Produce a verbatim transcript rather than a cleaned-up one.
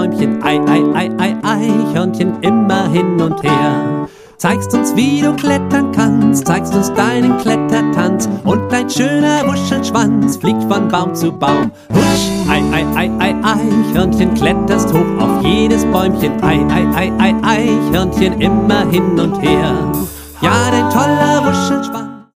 Bäumchen. Ei, ei, ei, ei, Eichhörnchen, immer hin und her. Zeigst uns, wie du klettern kannst, zeigst uns deinen Klettertanz. Und dein schöner Wuschelschwanz fliegt von Baum zu Baum. Husch, ei, ei, ei, ei, Eichhörnchen, kletterst hoch auf jedes Bäumchen. Ei, ei, ei, ei, Eichhörnchen, immer hin und her. Ja, dein toller Wuschelschwanz